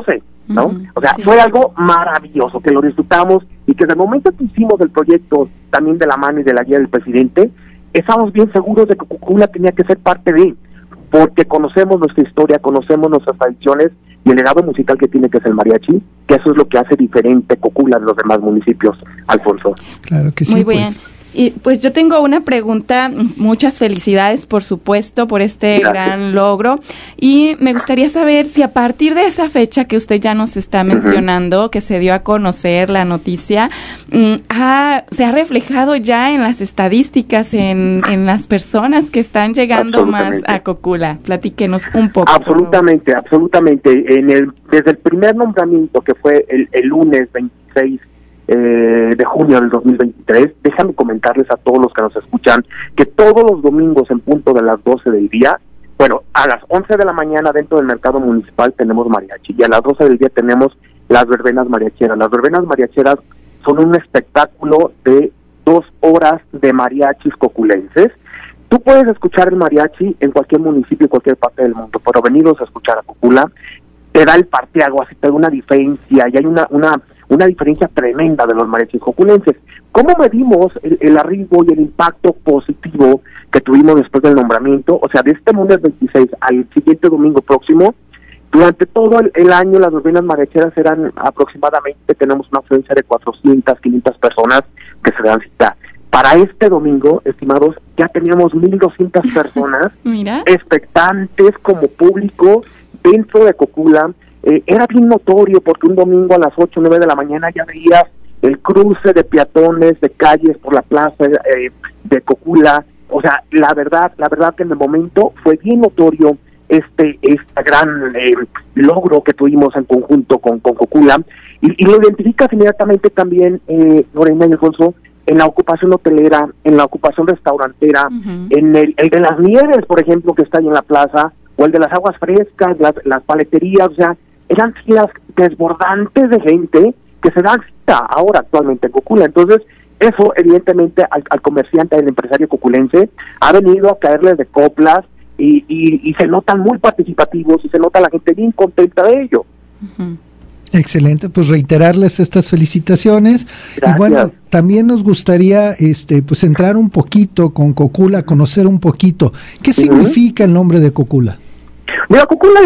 ¿no? O sea, sí. fue algo maravilloso, que lo disfrutamos y que desde el momento que hicimos el proyecto también de la mano y de la guía del presidente, estábamos bien seguros de que Cocula tenía que ser parte de, porque conocemos nuestra historia, conocemos nuestras tradiciones y el legado musical que tiene, que es el mariachi, que eso es lo que hace diferente Cocula de los demás municipios, Alfonso. Claro que sí. Muy bien. Y pues yo tengo una pregunta, muchas felicidades por supuesto por este gran logro, y me gustaría saber si a partir de esa fecha que usted ya nos está mencionando, que se dio a conocer la noticia, se ha reflejado ya en las estadísticas, en las personas que están llegando más a Cocula. Platíquenos un poco. Absolutamente. Desde el primer nombramiento, que fue el lunes 26 de junio del 2023, déjame comentarles a todos los que nos escuchan que todos los domingos en punto de las 12 del día, bueno, a las 11 de la mañana dentro del mercado municipal tenemos mariachi, y a las 12 del día tenemos las verbenas mariacheras. Las verbenas mariacheras son un espectáculo de 2 horas de mariachis coculenses. Tú puedes escuchar el mariachi en cualquier municipio, en cualquier parte del mundo, pero venidos a escuchar a Cocula te da el parteaguas, así te da una diferencia, y hay una diferencia tremenda de los mariachis coculenses. ¿Cómo medimos el arribo y el impacto positivo que tuvimos después del nombramiento? O sea, de este lunes 26 al siguiente domingo próximo, durante todo el año las verbenas mariacheras eran aproximadamente, tenemos una afluencia de 400, 500 personas que se dan cita. Para este domingo, estimados, ya teníamos 1,200 personas expectantes como público dentro de Cocula. Era bien notorio porque un domingo a las 8 o 9 de la mañana ya veías el cruce de peatones, de calles por la plaza de Cocula. O sea, la verdad que en el momento fue bien notorio este gran logro que tuvimos en conjunto con Cocula, y lo identificas inmediatamente también, Lorena y Alfonso, en la ocupación hotelera, en la ocupación restaurantera, en el de las nieves, por ejemplo, que está ahí en la plaza, o el de las aguas frescas, las paleterías. O sea, eran filas desbordantes de gente que se dan cita ahora actualmente en Cocula. Entonces, eso evidentemente al comerciante, al empresario coculense, ha venido a caerles de coplas, y se notan muy participativos, y se nota la gente bien contenta de ello. Excelente, pues reiterarles estas felicitaciones. Gracias. Y bueno, también nos gustaría pues entrar un poquito con Cocula, conocer un poquito. ¿Qué significa el nombre de Cocula? Mira, Cocula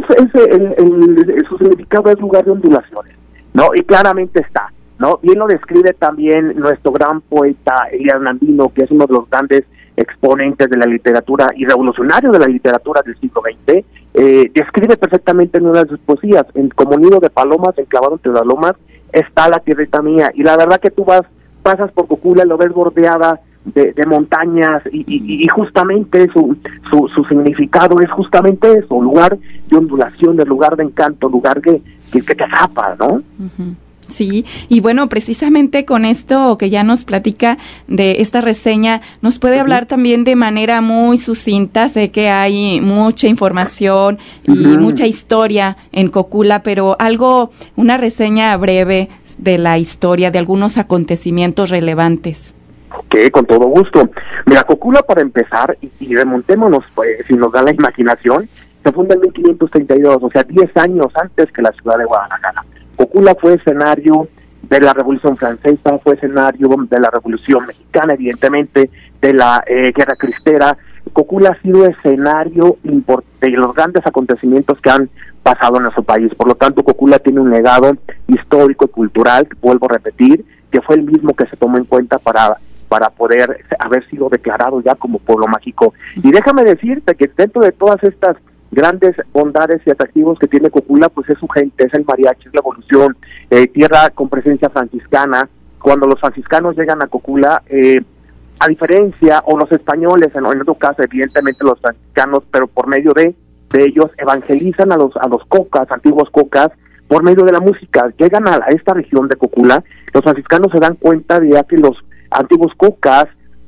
su significado es lugar de ondulaciones, ¿no? Y claramente está, ¿no? Bien lo describe también nuestro gran poeta Elías Nandino, que es uno de los grandes exponentes de la literatura y revolucionario de la literatura del siglo XX. Describe perfectamente en una de sus poesías: como nido de palomas enclavado entre las lomas está la tierrita mía. Y la verdad que tú pasas por Cocula y lo ves bordeada de montañas, y justamente su significado es justamente eso: lugar de ondulaciones, lugar de encanto, lugar que te atrapa, ¿no? Sí, y bueno, precisamente con esto que ya nos platica de esta reseña, nos puede hablar también de manera muy sucinta. Sé que hay mucha información y mucha historia en Cocula, pero una reseña breve de la historia, de algunos acontecimientos relevantes. Ok, con todo gusto. Mira, Cocula, para empezar, y remontémonos, pues, si nos da la imaginación, se funda en 1532, o sea, 10 años antes que la ciudad de Guadalajara. Cocula fue escenario de la Revolución Francesa, fue escenario de la Revolución Mexicana, evidentemente, de la Guerra Cristera. Cocula ha sido escenario de los grandes acontecimientos que han pasado en nuestro país. Por lo tanto, Cocula tiene un legado histórico y cultural, que vuelvo a repetir, que fue el mismo que se tomó en cuenta para poder haber sido declarado ya como pueblo mágico. Y déjame decirte que dentro de todas estas grandes bondades y atractivos que tiene Cocula, pues es su gente, es el mariachi, es la evolución, tierra con presencia franciscana. Cuando los franciscanos llegan a Cocula, a diferencia, o los españoles, en otro caso, evidentemente los franciscanos, pero por medio de ellos evangelizan a los cocas, antiguos cocas, por medio de la música. Llegan a esta región de Cocula, los franciscanos se dan cuenta de que los antiguos cocas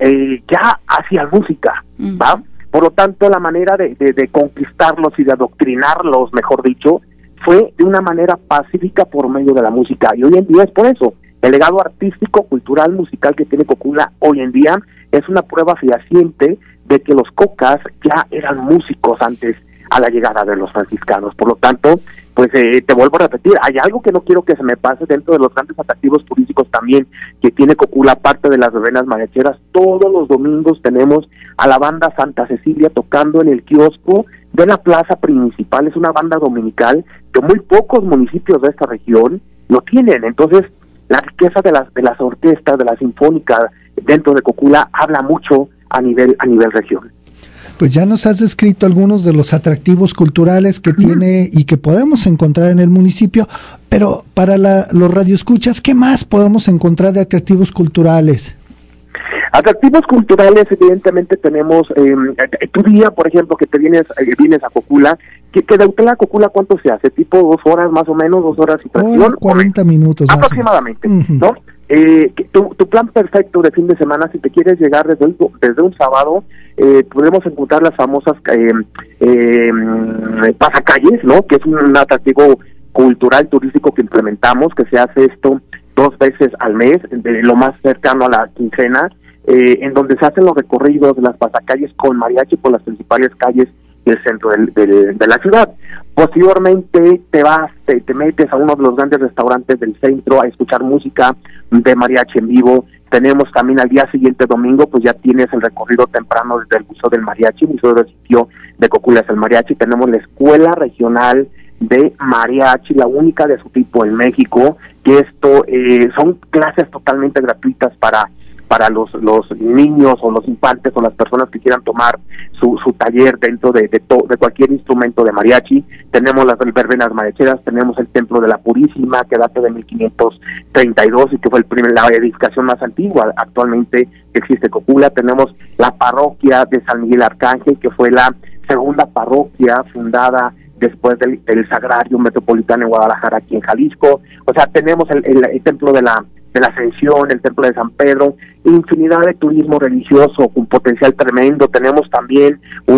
ya hacían música, ¿va? Por lo tanto, la manera de conquistarlos y de adoctrinarlos, mejor dicho, fue de una manera pacífica por medio de la música. Y hoy en día es por eso. El legado artístico, cultural, musical que tiene Cocula hoy en día es una prueba fehaciente de que los cocas ya eran músicos antes a la llegada de los franciscanos. Por lo tanto, pues te vuelvo a repetir, hay algo que no quiero que se me pase dentro de los grandes atractivos turísticos también que tiene Cocula, aparte de las verbenas mariacheras. Todos los domingos tenemos a la banda Santa Cecilia tocando en el kiosco de la plaza principal. Es una banda dominical que muy pocos municipios de esta región lo tienen. Entonces, la riqueza de las orquestas, de la sinfónica dentro de Cocula habla mucho a nivel región. Pues ya nos has descrito algunos de los atractivos culturales que tiene y que podemos encontrar en el municipio, pero para los radioescuchas, ¿qué más podemos encontrar de atractivos culturales? Atractivos culturales, evidentemente tenemos, tu día, por ejemplo, que te vienes a Cocula, que de Autla a Cocula, ¿cuánto se hace? ¿Tipo 2 horas más o menos, 2 horas y fracción? 40 minutos. Aproximadamente, ¿no? Tu plan perfecto de fin de semana, si te quieres llegar desde un sábado, podemos encontrar las famosas pasacalles, ¿no? Que es un atractivo cultural turístico que implementamos, que se hace esto 2 veces al mes, de lo más cercano a la quincena, en donde se hacen los recorridos de las pasacalles con mariachi por las principales calles del centro de la ciudad. Posteriormente te metes a uno de los grandes restaurantes del centro a escuchar música de mariachi en vivo. Tenemos también al día siguiente, domingo, pues ya tienes el recorrido temprano desde el Museo del Mariachi. El Museo del Sitio de Cocula es el mariachi. Tenemos la Escuela Regional de Mariachi, la única de su tipo en México, que esto son clases totalmente gratuitas para los niños o los infantes o las personas que quieran tomar su taller dentro de cualquier instrumento de mariachi. Tenemos las verbenas mariacheras, tenemos el Templo de la Purísima, que data de 1532 y que fue la edificación más antigua actualmente que existe en Cocula. Tenemos la parroquia de San Miguel Arcángel, que fue la segunda parroquia fundada después del Sagrario Metropolitano en Guadalajara, aquí en Jalisco. O sea, tenemos el Templo de la Ascensión, el Templo de San Pedro, infinidad de turismo religioso con potencial tremendo. Tenemos también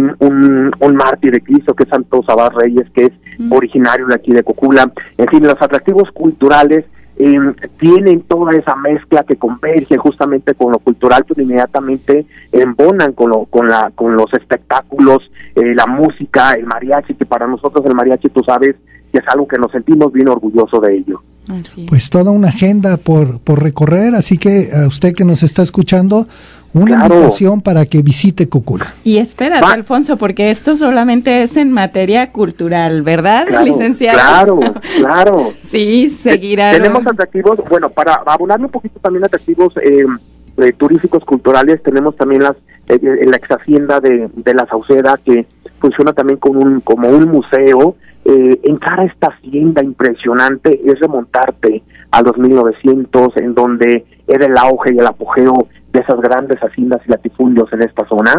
un mártir de Cristo, que es Santo Sabás Reyes, que es originario de aquí de Cocula. En fin, los atractivos culturales tienen toda esa mezcla que converge justamente con lo cultural, pero inmediatamente embonan con los espectáculos, la música, el mariachi, que para nosotros el mariachi, tú sabes, que es algo que nos sentimos bien orgullosos de ello. Pues toda una agenda por recorrer, así que a usted que nos está escuchando, una invitación para que visite Cocula. Y espérate, Alfonso, porque esto solamente es en materia cultural, ¿verdad, licenciado? Claro. Sí, seguirá. Tenemos atractivos, bueno, para abonarle un poquito también atractivos turísticos culturales, tenemos también la ex hacienda de la Sauceda, que funciona también como un museo. Entrar a esta hacienda impresionante es remontarte a los 1900, en donde era el auge y el apogeo de esas grandes haciendas y latifundios en esta zona.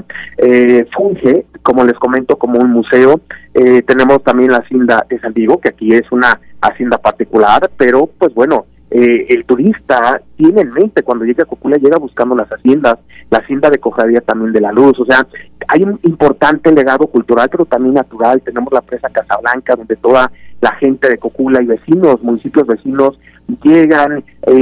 Funge, como les comento, como un museo. Tenemos también la hacienda de San Diego, que aquí es una hacienda particular, pero pues bueno, el turista tiene en mente cuando llega a Cocula, llega buscando las haciendas, la hacienda de Cofradía también de la Luz. O sea, hay un importante legado cultural, pero también natural. Tenemos la presa Casablanca, donde toda la gente de Cocula y vecinos, municipios vecinos, llegan,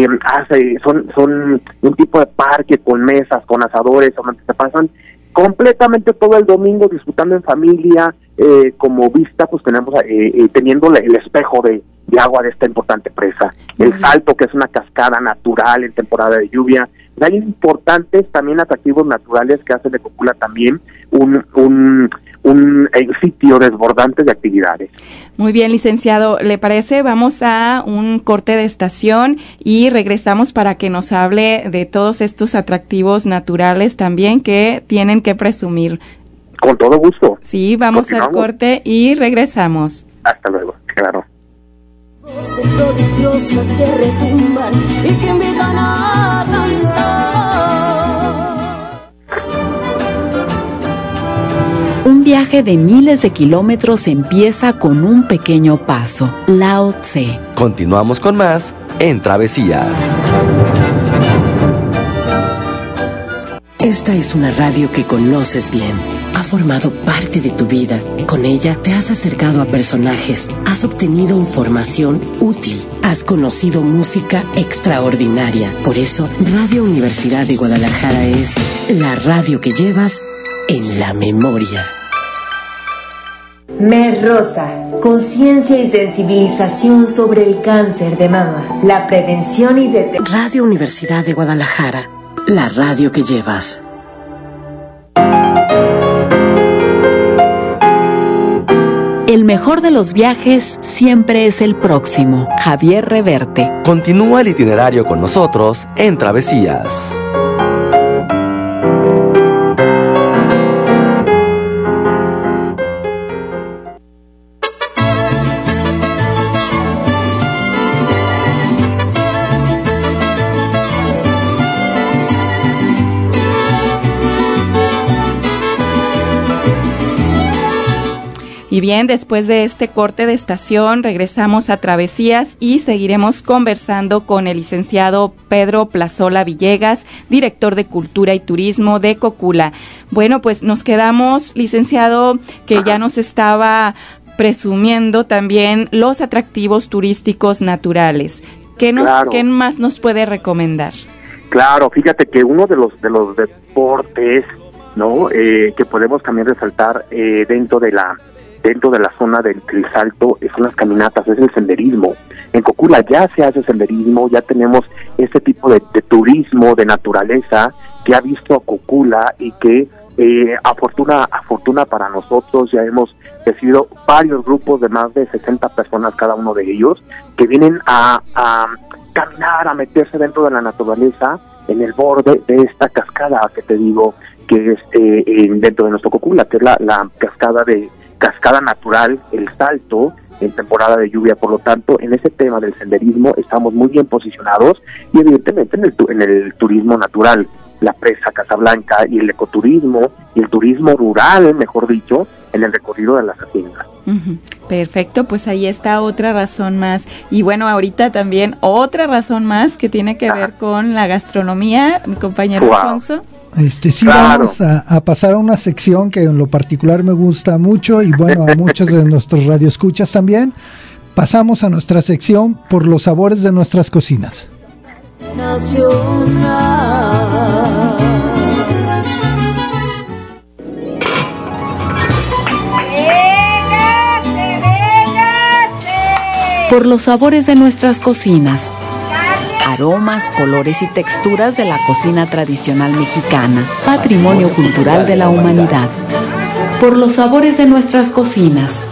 son un tipo de parque con mesas, con asadores, donde se pasan completamente todo el domingo disfrutando en familia. Como vista, pues tenemos teniendo el espejo de agua de esta importante presa, el Salto, que es una cascada natural en temporada de lluvia. Hay importantes también atractivos naturales que hacen de Cocula también un sitio desbordante de actividades. Muy bien, licenciado, ¿le parece? Vamos a un corte de estación y regresamos para que nos hable de todos estos atractivos naturales también que tienen que presumir. Con todo gusto. Sí, vamos al corte y regresamos. Hasta luego, claro. Voces prodigiosas que retumban y que invitan a cantar. Un viaje de miles de kilómetros empieza con un pequeño paso. Lao Tse. Continuamos con más en Travesías. Esta es una radio que conoces bien. Ha formado parte de tu vida. Con ella te has acercado a personajes, has obtenido información útil, has conocido música extraordinaria. Por eso, Radio Universidad de Guadalajara es la radio que llevas en la memoria. Mes Rosa, conciencia y sensibilización sobre el cáncer de mama, la prevención y detección. Radio Universidad de Guadalajara, la radio que llevas. El mejor de los viajes siempre es el próximo. Javier Reverte. Continúa el itinerario con nosotros en Travesías. Y bien, después de este corte de estación, regresamos a Travesías y seguiremos conversando con el licenciado Pedro Plazola Villegas, director de Cultura y Turismo de Cocula. Bueno, pues nos quedamos, licenciado, que ya nos estaba presumiendo también los atractivos turísticos naturales. ¿Qué más nos puede recomendar? Claro, fíjate que uno de los deportes, ¿no? Que podemos también resaltar dentro de la zona del Salto son las caminatas, es el senderismo. En Cocula ya se hace senderismo, ya tenemos este tipo de turismo de naturaleza que ha visto a Cocula y que a fortuna para nosotros ya hemos decidido varios grupos de más de 60 personas cada uno de ellos que vienen a caminar, a meterse dentro de la naturaleza en el borde de esta cascada que te digo que es dentro de nuestro Cocula, que es la cascada natural, el Salto, en temporada de lluvia. Por lo tanto, en ese tema del senderismo estamos muy bien posicionados y evidentemente en el turismo natural, la presa Casablanca y el ecoturismo y el turismo rural, mejor dicho, en el recorrido de las haciendas. Perfecto, pues ahí está otra razón más. Y bueno, ahorita también otra razón más que tiene que ver con la gastronomía, mi compañero Alfonso. Sí, claro. Vamos a pasar a una sección que en lo particular me gusta mucho y bueno, a muchos de nuestros radioescuchas también. Pasamos a nuestra sección por los sabores de nuestras cocinas. Por los sabores de nuestras cocinas. Aromas, colores y texturas de la cocina tradicional mexicana, patrimonio cultural de la humanidad. Por los sabores de nuestras cocinas.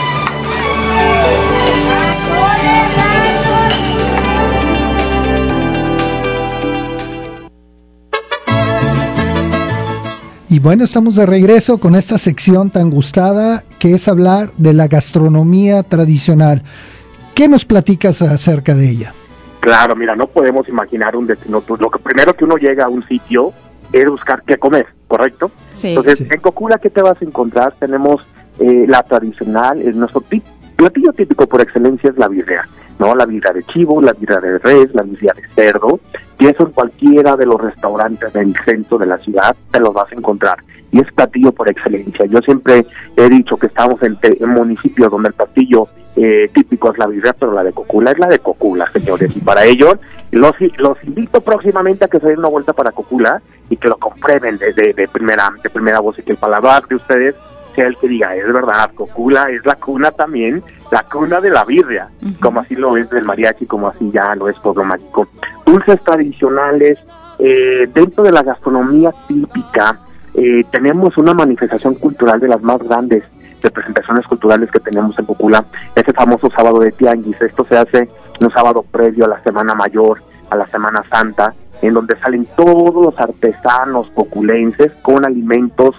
Y bueno, estamos de regreso con esta sección tan gustada que es hablar de la gastronomía tradicional. ¿Qué nos platicas acerca de ella? Claro, mira, no podemos imaginar un destino. Lo que primero que uno llega a un sitio es buscar qué comer, ¿correcto? Sí. Entonces, sí. En Cocula, ¿qué te vas a encontrar? Tenemos la tradicional, nuestro platillo típico por excelencia es la birria, ¿no? La birria de chivo, la birria de res, la birria de cerdo, y eso en cualquiera de los restaurantes del centro de la ciudad te los vas a encontrar. Y es platillo por excelencia. Yo siempre he dicho que estamos en municipios donde el platillo típico es la birria, pero la de Cocula es la de Cocula, señores. Y para ello, los invito próximamente a que se den una vuelta para Cocula y que lo comprueben de primera voz y que el paladar de ustedes sea el que diga, es verdad, Cocula es la cuna también, la cuna de la birria, como así lo es del mariachi, como así ya lo es Pueblo Mágico. Dulces tradicionales, dentro de la gastronomía típica, tenemos una manifestación cultural de las más grandes representaciones culturales que tenemos en Cocula, ese famoso sábado de tianguis. Esto se hace un sábado previo a la Semana Mayor, a la Semana Santa, en donde salen todos los artesanos coculenses con alimentos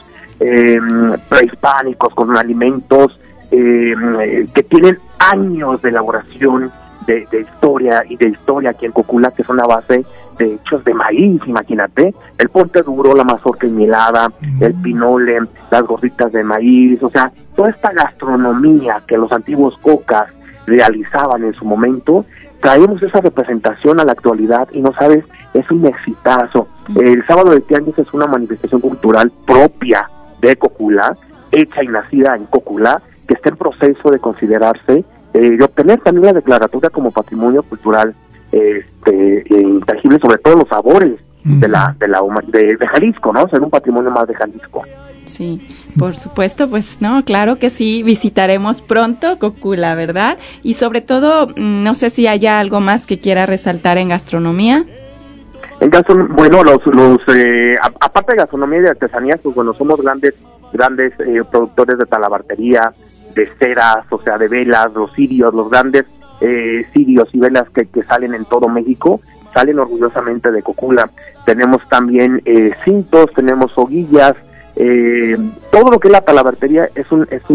prehispánicos, con alimentos que tienen años de elaboración de historia aquí en Cocula, que son a base de hechos de maíz. Imagínate, el ponte duro, la mazorca enmielada, el pinole, las gorditas de maíz, o sea, toda esta gastronomía que los antiguos cocas realizaban en su momento, traemos esa representación a la actualidad y no sabes, es un exitazo. El sábado de tianguis es una manifestación cultural propia de Cocula, hecha y nacida en Cocula, que está en proceso de considerarse de obtener también la declaratoria como patrimonio cultural intangible, sobre todo los sabores de Jalisco, ¿no? Ser un patrimonio más de Jalisco. Sí, por supuesto, pues no, claro que sí, visitaremos pronto Cocula, ¿verdad? Y sobre todo, no sé si haya algo más que quiera resaltar en gastronomía. Bueno, aparte de gastronomía y de artesanías, pues bueno, somos grandes productores de talabartería, de ceras, o sea, de velas, los cirios, los grandes cirios y velas que salen en todo México, salen orgullosamente de Cocula. Tenemos también cintos, tenemos soguillas, todo lo que es la talabartería es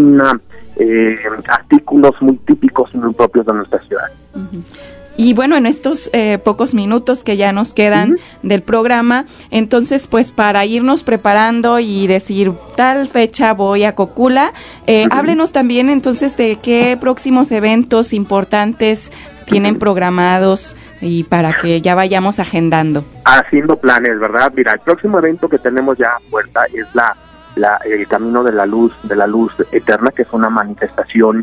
artículos muy típicos y muy propios de nuestra ciudad. Uh-huh. Y bueno, en estos pocos minutos que ya nos quedan del programa, entonces pues para irnos preparando y decir tal fecha voy a Cocula, háblenos también entonces de qué próximos eventos importantes tienen programados y para que ya vayamos agendando. Haciendo planes, ¿verdad? Mira, el próximo evento que tenemos ya a puerta es el Camino de la Luz Eterna, que es una manifestación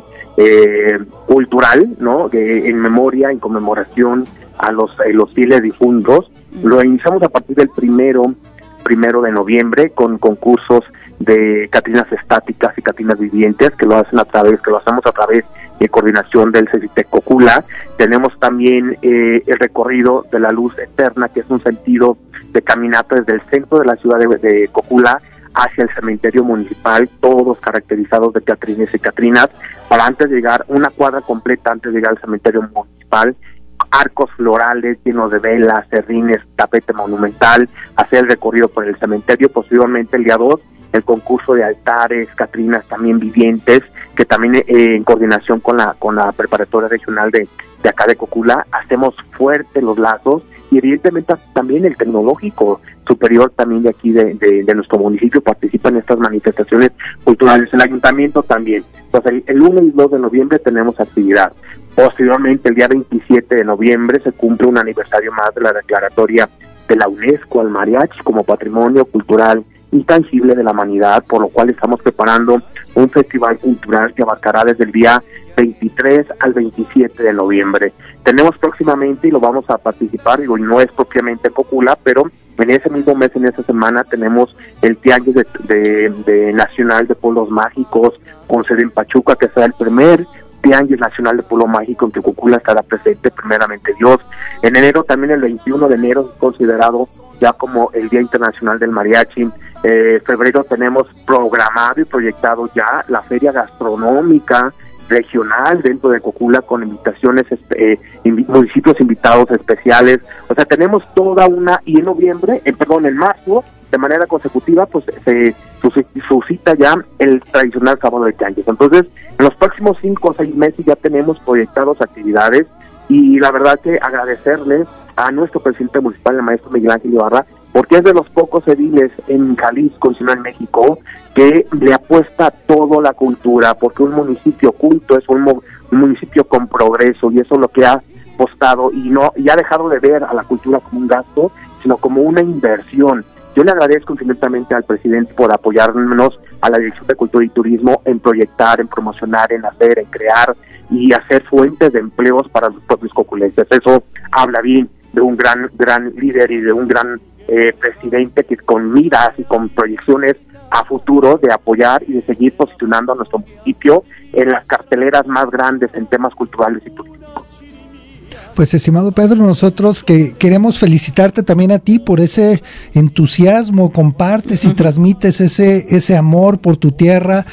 cultural, ¿no? En memoria, en conmemoración a los fieles difuntos. Lo iniciamos a partir del primero de noviembre con concursos de catrinas estáticas y catrinas vivientes que lo hacemos a través de coordinación del CECITEC Cocula. Tenemos también el recorrido de la Luz Eterna, que es un sentido de caminata desde el centro de la ciudad de Cocula hacia el cementerio municipal, todos caracterizados de catrines y catrinas, para antes de llegar, una cuadra completa antes de llegar al cementerio municipal, arcos florales llenos de velas, serrines, tapete monumental, hacer el recorrido por el cementerio. Posteriormente, el día 2, el concurso de altares, catrinas también vivientes, que también en coordinación con la preparatoria regional de acá de Cocula, hacemos fuertes los lazos, y evidentemente también el tecnológico superior también de aquí de nuestro municipio participa en estas manifestaciones culturales. El ayuntamiento también. Entonces el 1 y 2 de noviembre tenemos actividad. Posteriormente, el día 27 de noviembre se cumple un aniversario más de la declaratoria de la UNESCO al mariachi como patrimonio cultural intangible de la humanidad, por lo cual estamos preparando un festival cultural que abarcará desde el día 23 al 27 de noviembre. Tenemos próximamente, y lo vamos a participar, y no es propiamente Cocula, pero en ese mismo mes, en esa semana, tenemos el Tianguis de Nacional de Pueblos Mágicos, con sede en Pachuca, que será el primer Tianguis Nacional de Pueblo Mágico en que Cocula estará presente, primeramente Dios. En enero, también el 21 de enero, es considerado ya como el Día Internacional del Mariachi. Febrero tenemos programado y proyectado ya la feria gastronómica regional dentro de Cocula, con invitaciones, municipios invitados especiales. O sea, tenemos toda una, y en noviembre, en marzo, de manera consecutiva, pues se suscita ya el tradicional sábado de Tianguis. Entonces, en los próximos 5 o 6 meses ya tenemos proyectados actividades, y la verdad que agradecerle a nuestro presidente municipal, el maestro Miguel Ángel Ibarra, porque es de los pocos ediles en Jalisco, y si no en México, que le apuesta a toda la cultura, porque un municipio culto es un municipio con progreso, y eso es lo que ha apostado, y ha dejado de ver a la cultura como un gasto, sino como una inversión. Yo le agradezco infinitamente al presidente por apoyarnos a la Dirección de Cultura y Turismo en proyectar, en promocionar, en hacer, en crear y hacer fuentes de empleos para los propios coculenses. Eso habla bien de un gran líder y de un gran presidente que con miras y con proyecciones a futuro de apoyar y de seguir posicionando a nuestro municipio en las carteleras más grandes en temas culturales y turísticos. Pues, estimado Pedro, nosotros que queremos felicitarte también a ti por ese entusiasmo, compartes y transmites ese amor por tu tierra,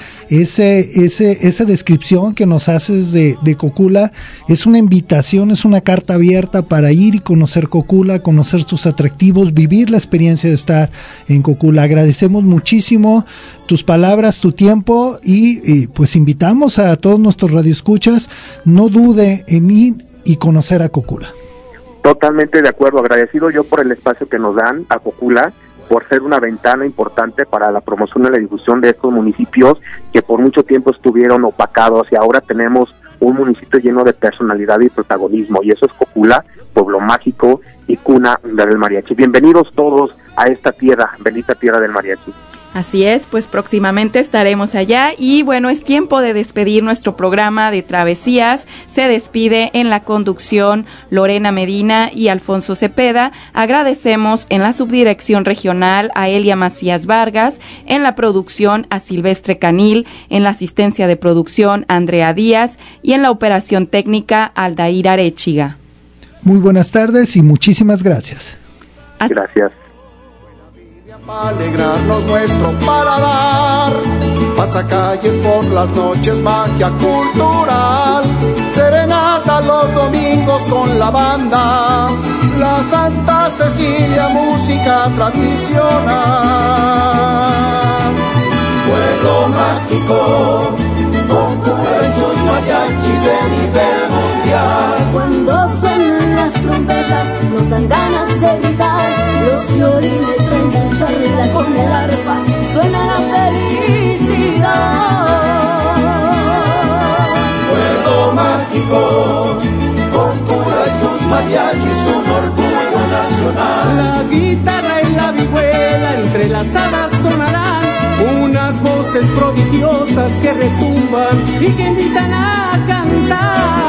esa descripción que nos haces de Cocula. Es una invitación, es una carta abierta para ir y conocer Cocula, conocer sus atractivos, vivir la experiencia de estar en Cocula. Agradecemos muchísimo tus palabras, tu tiempo, y pues invitamos a todos nuestros radioescuchas, no dude en ir y conocer a Cocula. Totalmente de acuerdo, agradecido yo por el espacio que nos dan a Cocula, por ser una ventana importante para la promoción y la difusión de estos municipios que por mucho tiempo estuvieron opacados, y ahora tenemos un municipio lleno de personalidad y protagonismo, y eso es Cocula, pueblo mágico y cuna del mariachi. Bienvenidos todos a esta tierra, bendita tierra del mariachi. Así es, pues próximamente estaremos allá y bueno, es tiempo de despedir nuestro programa de Travesías. Se despide en la conducción Lorena Medina y Alfonso Cepeda. Agradecemos en la subdirección regional a Elia Macías Vargas, en la producción a Silvestre Canil, en la asistencia de producción a Andrea Díaz y en la operación técnica Aldair Arechiga. Muy buenas tardes y muchísimas gracias. Gracias. Para alegrarnos nuestro paladar, pasacalles por las noches, magia cultural, serenata los domingos con la banda, la Santa Cecilia música tradicional. Pueblo mágico, con Cuba y sus mariachis de nivel mundial. Cuando suenan las trompetas nos dan ganas de gritar, los violines traen su charla con el arpa, suena la felicidad. Pueblo mágico, con Cuba y sus mariachis, un orgullo nacional. La guitarra y la vihuela entrelazadas sonarán, unas voces prodigiosas que retumban y que invitan a cantar.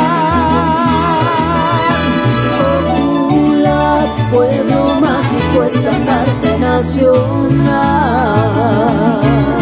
Pueblo mágico, estandarte nacional.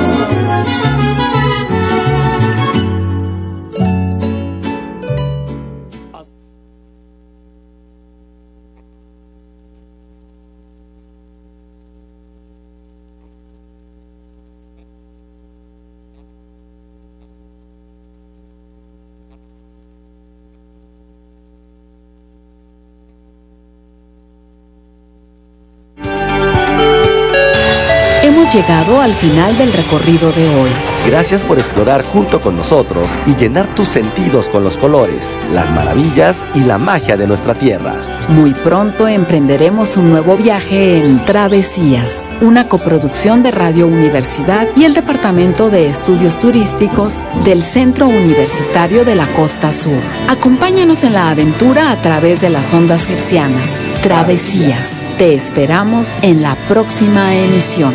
Hemos llegado al final del recorrido de hoy. Gracias por explorar junto con nosotros y llenar tus sentidos con los colores, las maravillas y la magia de nuestra tierra. Muy pronto emprenderemos un nuevo viaje en Travesías, una coproducción de Radio Universidad y el Departamento de Estudios Turísticos del Centro Universitario de la Costa Sur. Acompáñanos en la aventura a través de las ondas hertzianas. Travesías. Te esperamos en la próxima emisión.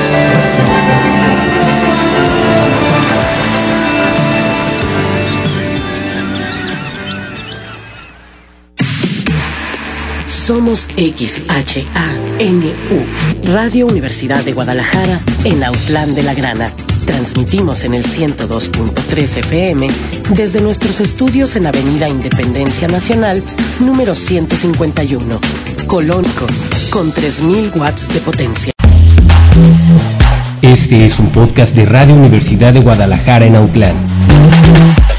Somos XHANU, Radio Universidad de Guadalajara, en Autlán de la Grana. Transmitimos en el 102.3 FM desde nuestros estudios en Avenida Independencia Nacional, número 151, Colónico, con 3.000 watts de potencia. Este es un podcast de Radio Universidad de Guadalajara en Autlán.